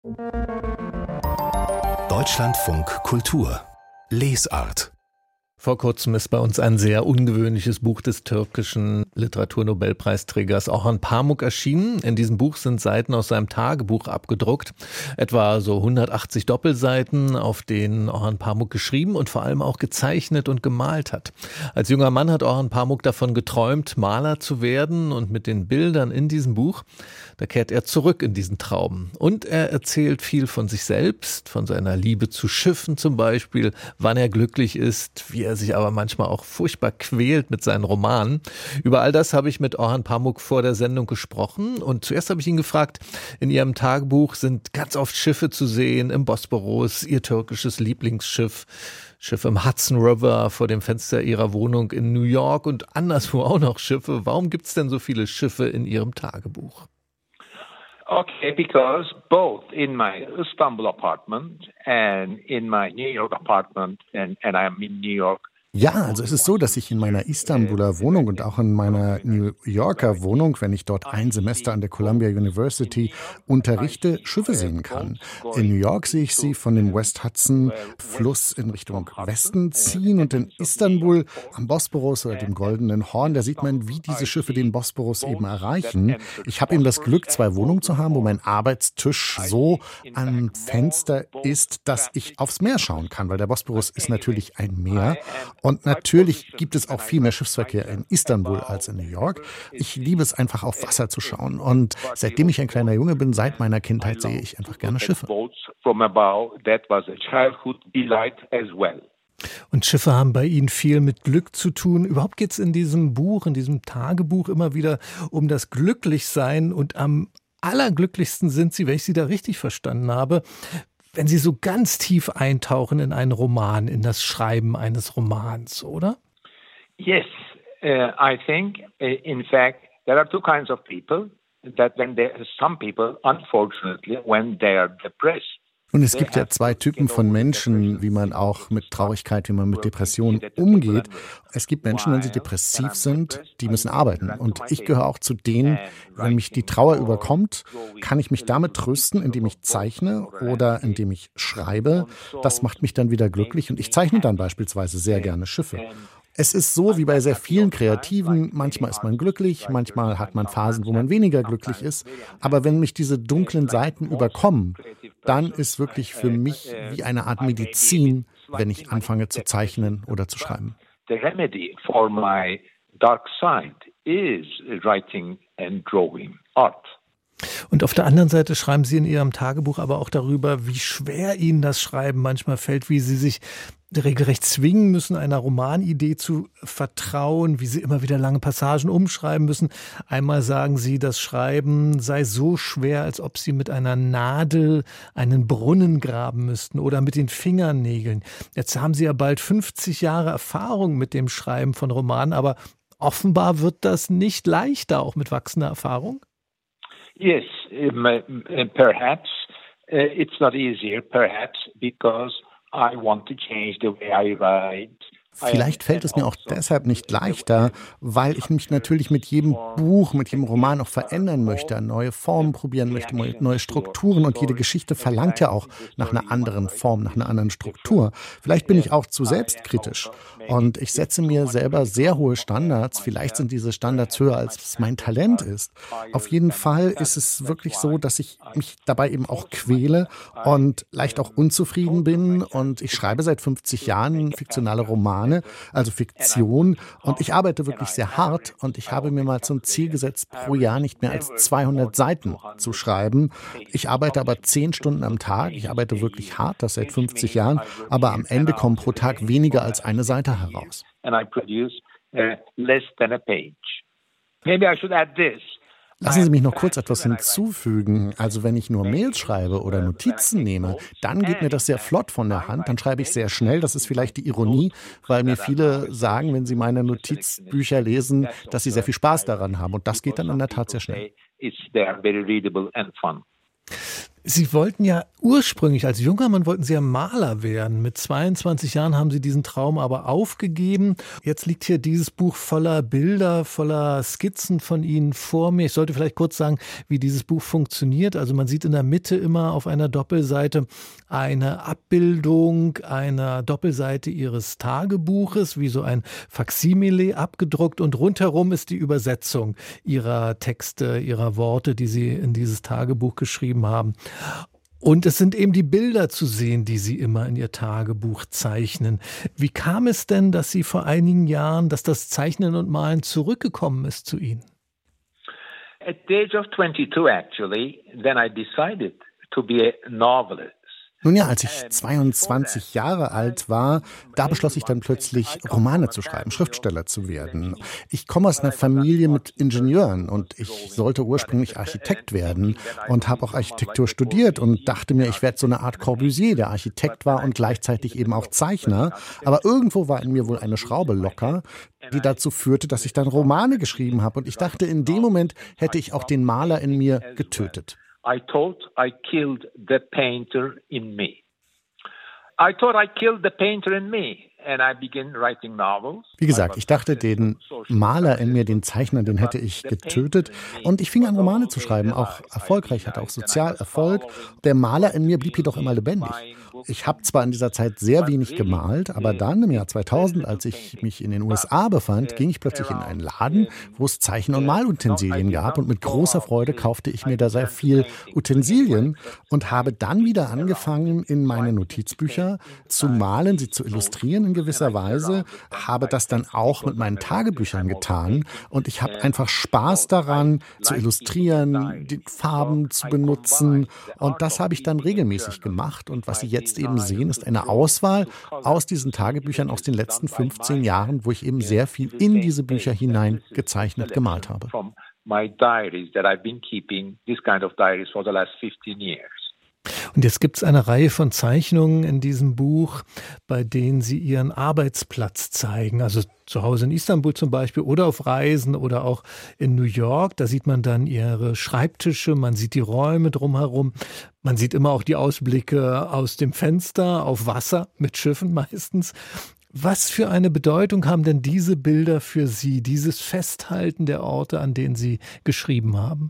Deutschlandfunk Kultur Lesart. Vor kurzem ist bei uns ein sehr ungewöhnliches Buch des türkischen Literaturnobelpreisträgers Orhan Pamuk erschienen. In diesem Buch sind Seiten aus seinem Tagebuch abgedruckt, etwa so 180 Doppelseiten, auf denen Orhan Pamuk geschrieben und vor allem auch gezeichnet und gemalt hat. Als junger Mann hat Orhan Pamuk davon geträumt, Maler zu werden, und mit den Bildern in diesem Buch, da kehrt er zurück in diesen Traum. Und er erzählt viel von sich selbst, von seiner Liebe zu Schiffen zum Beispiel, wann er glücklich ist, wie er sich aber manchmal auch furchtbar quält mit seinen Romanen. Über all das habe ich mit Orhan Pamuk vor der Sendung gesprochen, und zuerst habe ich ihn gefragt, in ihrem Tagebuch sind ganz oft Schiffe zu sehen, im Bosporus, ihr türkisches Lieblingsschiff, Schiffe im Hudson River, vor dem Fenster ihrer Wohnung in New York und anderswo auch noch Schiffe. Warum gibt es denn so viele Schiffe in ihrem Tagebuch? Okay, because both in my Istanbul apartment and in my New York apartment, and I'm in New York. Ja, also es ist so, dass ich in meiner Istanbuler Wohnung und auch in meiner New Yorker Wohnung, wenn ich dort ein Semester an der Columbia University unterrichte, Schiffe sehen kann. In New York sehe ich sie von dem West Hudson Fluss in Richtung Westen ziehen, und in Istanbul am Bosporus oder dem Goldenen Horn, da sieht man, wie diese Schiffe den Bosporus eben erreichen. Ich habe eben das Glück, 2 Wohnungen zu haben, wo mein Arbeitstisch so am Fenster ist, dass ich aufs Meer schauen kann, weil der Bosporus ist natürlich ein Meer. Und natürlich gibt es auch viel mehr Schiffsverkehr in Istanbul als in New York. Ich liebe es einfach, auf Wasser zu schauen. Und seitdem ich ein kleiner Junge bin, seit meiner Kindheit, sehe ich einfach gerne Schiffe. Und Schiffe haben bei Ihnen viel mit Glück zu tun. Überhaupt geht es in diesem Buch, in diesem Tagebuch immer wieder um das Glücklichsein. Und am allerglücklichsten sind Sie, wenn ich Sie da richtig verstanden habe, wenn Sie so ganz tief eintauchen in einen Roman, in das Schreiben eines Romans, oder? Yes, I think, in fact, there are two kinds of people. Some people, unfortunately, when they are depressed. Und es gibt ja 2 Typen von Menschen, wie man auch mit Traurigkeit, wie man mit Depressionen umgeht. Es gibt Menschen, wenn sie depressiv sind, die müssen arbeiten. Und ich gehöre auch zu denen, wenn mich die Trauer überkommt, kann ich mich damit trösten, indem ich zeichne oder indem ich schreibe. Das macht mich dann wieder glücklich, und ich zeichne dann beispielsweise sehr gerne Schiffe. Es ist so wie bei sehr vielen Kreativen, manchmal ist man glücklich, manchmal hat man Phasen, wo man weniger glücklich ist. Aber wenn mich diese dunklen Seiten überkommen, dann ist wirklich für mich wie eine Art Medizin, wenn ich anfange zu zeichnen oder zu schreiben. The remedy for my dark side is writing and drawing art. Und auf der anderen Seite schreiben Sie in Ihrem Tagebuch aber auch darüber, wie schwer Ihnen das Schreiben manchmal fällt, wie Sie sich regelrecht zwingen müssen, einer Romanidee zu vertrauen, wie Sie immer wieder lange Passagen umschreiben müssen. Einmal sagen Sie, das Schreiben sei so schwer, als ob Sie mit einer Nadel einen Brunnen graben müssten oder mit den Fingernägeln. Jetzt haben Sie ja bald 50 Jahre Erfahrung mit dem Schreiben von Romanen, aber offenbar wird das nicht leichter, auch mit wachsender Erfahrung? Yes, perhaps it's not easier, perhaps because I want to change the way I write. Vielleicht fällt es mir auch deshalb nicht leichter, weil ich mich natürlich mit jedem Buch, mit jedem Roman auch verändern möchte, neue Formen probieren möchte, neue Strukturen, und jede Geschichte verlangt ja auch nach einer anderen Form, nach einer anderen Struktur. Vielleicht bin ich auch zu selbstkritisch und ich setze mir selber sehr hohe Standards. Vielleicht sind diese Standards höher, als es mein Talent ist. Auf jeden Fall ist es wirklich so, dass ich mich dabei eben auch quäle und leicht auch unzufrieden bin, und ich schreibe seit 50 Jahren fiktionale Romane, also Fiktion, und ich arbeite wirklich sehr hart, und ich habe mir mal zum Ziel gesetzt, pro Jahr nicht mehr als 200 Seiten zu schreiben. Ich arbeite aber 10 Stunden am Tag, ich arbeite wirklich hart, das seit 50 Jahren, aber am Ende kommen pro Tag weniger als eine Seite heraus. Lassen Sie mich noch kurz etwas hinzufügen. Also wenn ich nur Mails schreibe oder Notizen nehme, dann geht mir das sehr flott von der Hand. Dann schreibe ich sehr schnell. Das ist vielleicht die Ironie, weil mir viele sagen, wenn sie meine Notizbücher lesen, dass sie sehr viel Spaß daran haben. Und das geht dann in der Tat sehr schnell. Sie wollten ja ursprünglich, als junger Mann wollten Sie ja Maler werden. Mit 22 Jahren haben Sie diesen Traum aber aufgegeben. Jetzt liegt hier dieses Buch voller Bilder, voller Skizzen von Ihnen vor mir. Ich sollte vielleicht kurz sagen, wie dieses Buch funktioniert. Also man sieht in der Mitte immer auf einer Doppelseite eine Abbildung einer Doppelseite Ihres Tagebuches, wie so ein Faksimile abgedruckt. Und rundherum ist die Übersetzung Ihrer Texte, Ihrer Worte, die Sie in dieses Tagebuch geschrieben haben. Und es sind eben die Bilder zu sehen, die Sie immer in Ihr Tagebuch zeichnen. Wie kam es denn, dass Sie vor einigen Jahren, dass das Zeichnen und Malen zurückgekommen ist zu Ihnen? At the age of 22, actually, then I decided to be a novelist. Nun ja, als ich 22 Jahre alt war, da beschloss ich dann plötzlich, Romane zu schreiben, Schriftsteller zu werden. Ich komme aus einer Familie mit Ingenieuren und ich sollte ursprünglich Architekt werden und habe auch Architektur studiert und dachte mir, ich werde so eine Art Corbusier, der Architekt war und gleichzeitig eben auch Zeichner. Aber irgendwo war in mir wohl eine Schraube locker, die dazu führte, dass ich dann Romane geschrieben habe. Und ich dachte, in dem Moment hätte ich auch den Maler in mir getötet. I thought I killed the painter in me. I thought I killed the painter in me. And I began writing novels. Wie gesagt, ich dachte, den Maler in mir, den Zeichner, den hätte ich getötet. Und ich fing an, Romane zu schreiben, auch erfolgreich, hatte auch Sozialerfolg. Der Maler in mir blieb jedoch immer lebendig. Ich habe zwar in dieser Zeit sehr wenig gemalt, aber dann im Jahr 2000, als ich mich in den USA befand, ging ich plötzlich in einen Laden, wo es Zeichen- und Malutensilien gab. Und mit großer Freude kaufte ich mir da sehr viel Utensilien und habe dann wieder angefangen, in meine Notizbücher zu malen, sie zu illustrieren in gewisser Weise, habe das dann auch mit meinen Tagebüchern getan und ich habe einfach Spaß daran, zu illustrieren, die Farben zu benutzen und das habe ich dann regelmäßig gemacht und was Sie jetzt eben sehen, ist eine Auswahl aus diesen Tagebüchern aus den letzten 15 Jahren, wo ich eben sehr viel in diese Bücher hinein gezeichnet, gemalt habe. My diaries that I've been keeping, this kind of diaries for the last 15 years. Und jetzt gibt es eine Reihe von Zeichnungen in diesem Buch, bei denen Sie Ihren Arbeitsplatz zeigen. Also zu Hause in Istanbul zum Beispiel oder auf Reisen oder auch in New York. Da sieht man dann Ihre Schreibtische, man sieht die Räume drumherum. Man sieht immer auch die Ausblicke aus dem Fenster auf Wasser, mit Schiffen meistens. Was für eine Bedeutung haben denn diese Bilder für Sie, dieses Festhalten der Orte, an denen Sie geschrieben haben?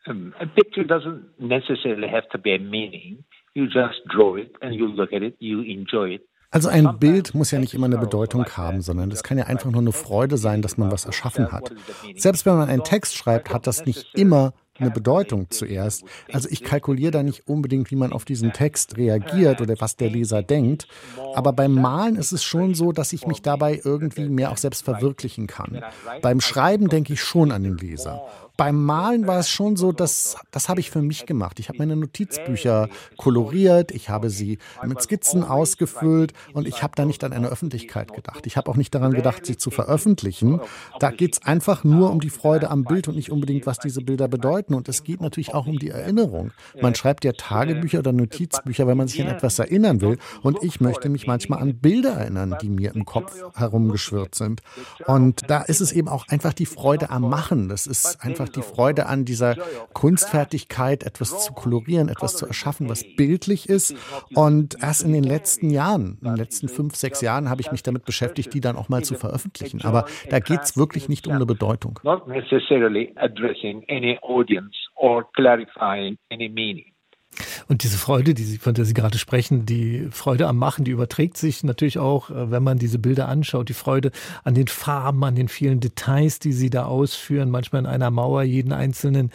A picture doesn't necessarily have to be a meaning. You just draw it and you look at it, you enjoy it. Also ein Bild muss ja nicht immer eine Bedeutung haben, sondern es kann ja einfach nur eine Freude sein, dass man was erschaffen hat. Selbst wenn man einen Text schreibt, hat das nicht immer eine Bedeutung zuerst. Also ich kalkuliere da nicht unbedingt, wie man auf diesen Text reagiert oder was der Leser denkt. Aber beim Malen ist es schon so, dass ich mich dabei irgendwie mehr auch selbst verwirklichen kann. Beim Schreiben denke ich schon an den Leser. Beim Malen war es schon so, das habe ich für mich gemacht. Ich habe meine Notizbücher koloriert, ich habe sie mit Skizzen ausgefüllt und ich habe da nicht an eine Öffentlichkeit gedacht. Ich habe auch nicht daran gedacht, sie zu veröffentlichen. Da geht es einfach nur um die Freude am Bild und nicht unbedingt, was diese Bilder bedeuten. Und es geht natürlich auch um die Erinnerung. Man schreibt ja Tagebücher oder Notizbücher, wenn man sich an etwas erinnern will. Und ich möchte mich manchmal an Bilder erinnern, die mir im Kopf herumgeschwirrt sind. Und da ist es eben auch einfach die Freude am Machen. Das ist einfach die Freude an dieser Kunstfertigkeit, etwas zu kolorieren, etwas zu erschaffen, was bildlich ist. Und erst in den letzten Jahren, in den letzten 5, 6 Jahren habe ich mich damit beschäftigt, die dann auch mal zu veröffentlichen. Aber da geht es wirklich nicht um eine Bedeutung. Not necessarily addressing any audience or clarifying any meaning. Und diese Freude, von der Sie gerade sprechen, die Freude am Machen, die überträgt sich natürlich auch, wenn man diese Bilder anschaut. Die Freude an den Farben, an den vielen Details, die Sie da ausführen. Manchmal in einer Mauer jeden einzelnen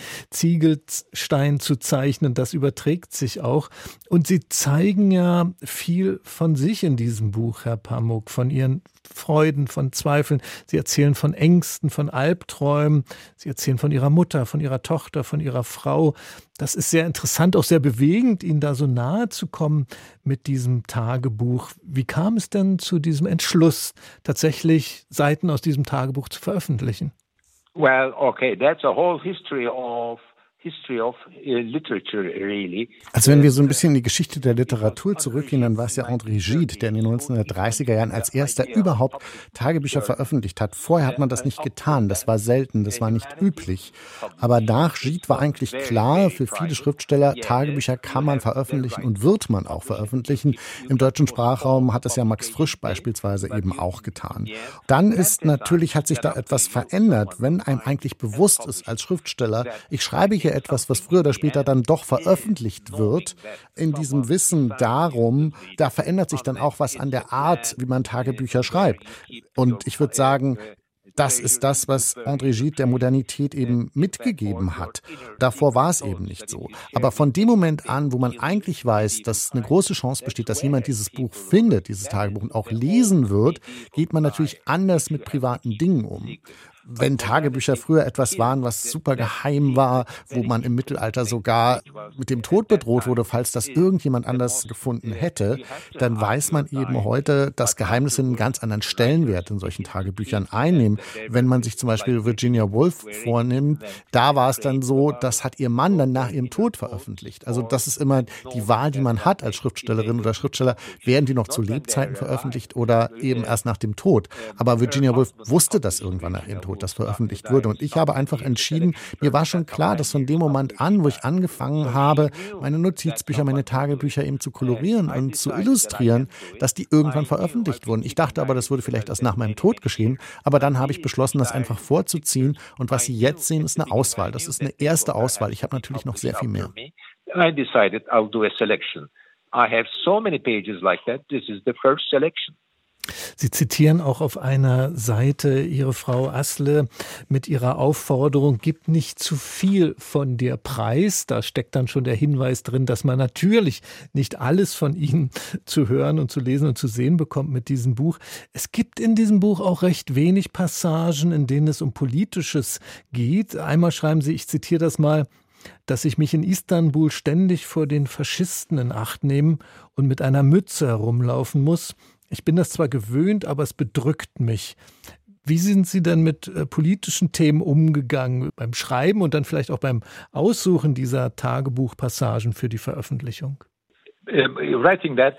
Ziegelstein zu zeichnen, das überträgt sich auch. Und Sie zeigen ja viel von sich in diesem Buch, Herr Pamuk, von Ihren Freuden, von Zweifeln. Sie erzählen von Ängsten, von Albträumen. Sie erzählen von Ihrer Mutter, von Ihrer Tochter, von Ihrer Frau. Das ist sehr interessant, auch sehr bewegend, Ihnen da so nahe zu kommen mit diesem Tagebuch. Wie kam es denn zu diesem Entschluss, tatsächlich Seiten aus diesem Tagebuch zu veröffentlichen? Well, okay, that's a whole history of Also wenn wir so ein bisschen in die Geschichte der Literatur zurückgehen, dann war es ja André Gide, der in den 1930er Jahren als erster überhaupt Tagebücher veröffentlicht hat. Vorher hat man das nicht getan, das war selten, das war nicht üblich. Aber nach Gide war eigentlich klar, für viele Schriftsteller, Tagebücher kann man veröffentlichen und wird man auch veröffentlichen. Im deutschen Sprachraum hat es ja Max Frisch beispielsweise eben auch getan. Dann hat sich da etwas verändert, wenn einem eigentlich bewusst ist als Schriftsteller, ich schreibe hier etwas, was früher oder später dann doch veröffentlicht wird. In diesem Wissen darum, da verändert sich dann auch was an der Art, wie man Tagebücher schreibt. Und ich würde sagen, das ist das, was André Gide der Modernität eben mitgegeben hat. Davor war es eben nicht so. Aber von dem Moment an, wo man eigentlich weiß, dass eine große Chance besteht, dass jemand dieses Buch findet, dieses Tagebuch und auch lesen wird, geht man natürlich anders mit privaten Dingen um. Wenn Tagebücher früher etwas waren, was super geheim war, wo man im Mittelalter sogar mit dem Tod bedroht wurde, falls das irgendjemand anders gefunden hätte, dann weiß man eben heute, dass Geheimnisse einen ganz anderen Stellenwert in solchen Tagebüchern einnehmen. Wenn man sich zum Beispiel Virginia Woolf vornimmt, da war es dann so, das hat ihr Mann dann nach ihrem Tod veröffentlicht. Also das ist immer die Wahl, die man hat als Schriftstellerin oder Schriftsteller. Werden die noch zu Lebzeiten veröffentlicht oder eben erst nach dem Tod? Aber Virginia Woolf wusste das irgendwann nach ihrem Tod, das veröffentlicht wurde. Und ich habe einfach entschieden, mir war schon klar, dass von dem Moment an, wo ich angefangen habe, meine Notizbücher, meine Tagebücher eben zu kolorieren und zu illustrieren, dass die irgendwann veröffentlicht wurden. Ich dachte aber, das würde vielleicht erst nach meinem Tod geschehen. Aber dann habe ich beschlossen, das einfach vorzuziehen. Und was Sie jetzt sehen, ist eine Auswahl. Das ist eine erste Auswahl. Ich habe natürlich noch sehr viel mehr. I decided I'll do a selection. I have so many pages like that. This is the first selection. Sie zitieren auch auf einer Seite Ihre Frau Asle mit ihrer Aufforderung, gib nicht zu viel von dir preis. Da steckt dann schon der Hinweis drin, dass man natürlich nicht alles von Ihnen zu hören und zu lesen und zu sehen bekommt mit diesem Buch. Es gibt in diesem Buch auch recht wenig Passagen, in denen es um Politisches geht. Einmal schreiben Sie, ich zitiere das mal, dass ich mich in Istanbul ständig vor den Faschisten in Acht nehmen und mit einer Mütze herumlaufen muss. Ich bin das zwar gewöhnt, aber es bedrückt mich. Wie sind Sie denn mit politischen Themen umgegangen beim Schreiben und dann vielleicht auch beim Aussuchen dieser Tagebuchpassagen für die Veröffentlichung? Writing that,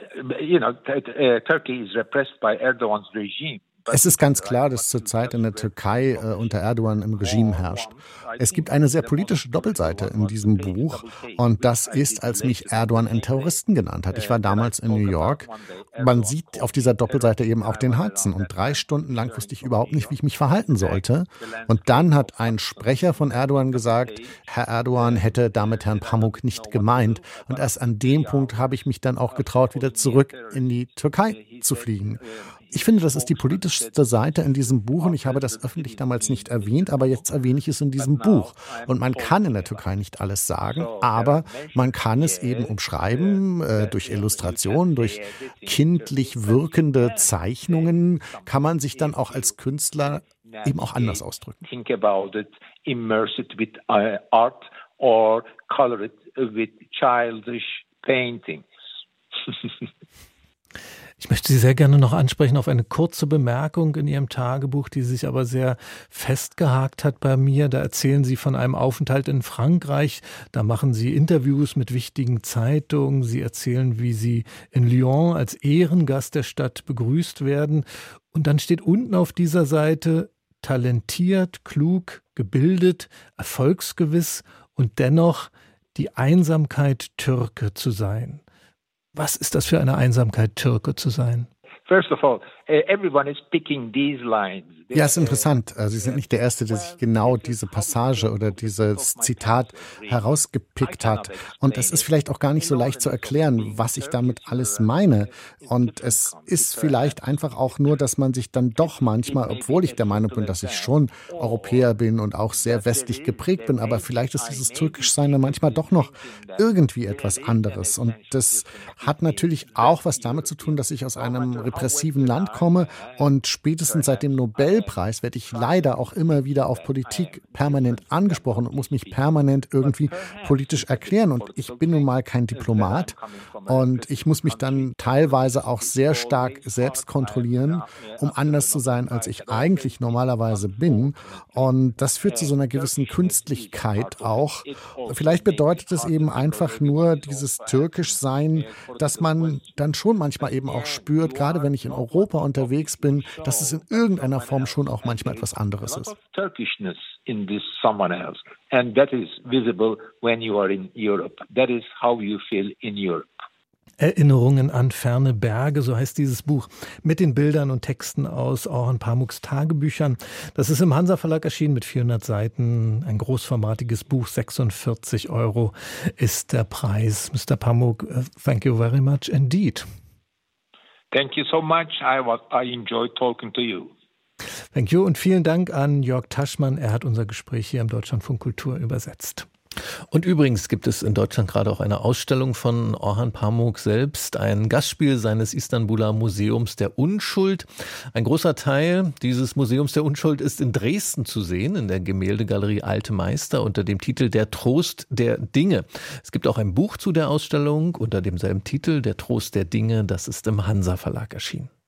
Turkey is repressed by Erdogan's regime. Es ist ganz klar, dass zurzeit in der Türkei unter Erdogan im Regime herrscht. Es gibt eine sehr politische Doppelseite in diesem Buch und das ist, als mich Erdogan einen Terroristen genannt hat. Ich war damals in New York. Man sieht auf dieser Doppelseite eben auch den Hudson und 3 Stunden lang wusste ich überhaupt nicht, wie ich mich verhalten sollte. Und dann hat ein Sprecher von Erdogan gesagt, Herr Erdogan hätte damit Herrn Pamuk nicht gemeint. Und erst an dem Punkt habe ich mich dann auch getraut, wieder zurück in die Türkei zu fliegen. Ich finde, das ist die politischste Seite in diesem Buch und ich habe das öffentlich damals nicht erwähnt, aber jetzt erwähne ich es in diesem Buch. Und man kann in der Türkei nicht alles sagen, aber man kann es eben umschreiben, durch Illustrationen, durch kindlich wirkende Zeichnungen kann man sich dann auch als Künstler eben auch anders ausdrücken. Think about it, immerse it with art or color it with childish paintings. Ich möchte Sie sehr gerne noch ansprechen auf eine kurze Bemerkung in Ihrem Tagebuch, die sich aber sehr festgehakt hat bei mir. Da erzählen Sie von einem Aufenthalt in Frankreich. Da machen Sie Interviews mit wichtigen Zeitungen. Sie erzählen, wie Sie in Lyon als Ehrengast der Stadt begrüßt werden. Und dann steht unten auf dieser Seite, talentiert, klug, gebildet, erfolgsgewiss und dennoch die Einsamkeit, Türke zu sein. Was ist das für eine Einsamkeit, Türke zu sein? First of all, everyone is picking these lines. Ja, ist interessant. Sie sind nicht der Erste, der sich genau diese Passage oder dieses Zitat herausgepickt hat. Und es ist vielleicht auch gar nicht so leicht zu erklären, was ich damit alles meine. Und es ist vielleicht einfach auch nur, dass man sich dann doch manchmal, obwohl ich der Meinung bin, dass ich schon Europäer bin und auch sehr westlich geprägt bin, aber vielleicht ist dieses Türkischsein dann manchmal doch noch irgendwie etwas anderes. Und das hat natürlich auch was damit zu tun, dass ich aus einem repressiven Land komme und spätestens seit dem Nobelpreis Nobelpreis werde ich leider auch immer wieder auf Politik permanent angesprochen und muss mich permanent irgendwie politisch erklären. Und ich bin nun mal kein Diplomat und ich muss mich dann teilweise auch sehr stark selbst kontrollieren, um anders zu sein, als ich eigentlich normalerweise bin. Und das führt zu so einer gewissen Künstlichkeit auch. Vielleicht bedeutet es eben einfach nur dieses Türkischsein, dass man dann schon manchmal eben auch spürt, gerade wenn ich in Europa unterwegs bin, dass es in irgendeiner Form schon auch manchmal etwas anderes ist. Turkishness in this someone else, and that is visible when you are in Europe. That is how you feel in Europe. Erinnerungen an ferne Berge, so heißt dieses Buch, mit den Bildern und Texten aus Orhan Pamuks Tagebüchern. Das ist im Hansa Verlag erschienen mit 400 Seiten, ein großformatiges Buch, 46 € ist der Preis. Mr. Pamuk, thank you very much indeed. Thank you so much. I enjoyed talking to you. Thank you und vielen Dank an Jörg Taschmann. Er hat unser Gespräch hier im Deutschlandfunk Kultur übersetzt. Und übrigens gibt es in Deutschland gerade auch eine Ausstellung von Orhan Pamuk selbst, ein Gastspiel seines Istanbuler Museums der Unschuld. Ein großer Teil dieses Museums der Unschuld ist in Dresden zu sehen, in der Gemäldegalerie Alte Meister unter dem Titel Der Trost der Dinge. Es gibt auch ein Buch zu der Ausstellung unter demselben Titel, Der Trost der Dinge, das ist im Hansa Verlag erschienen.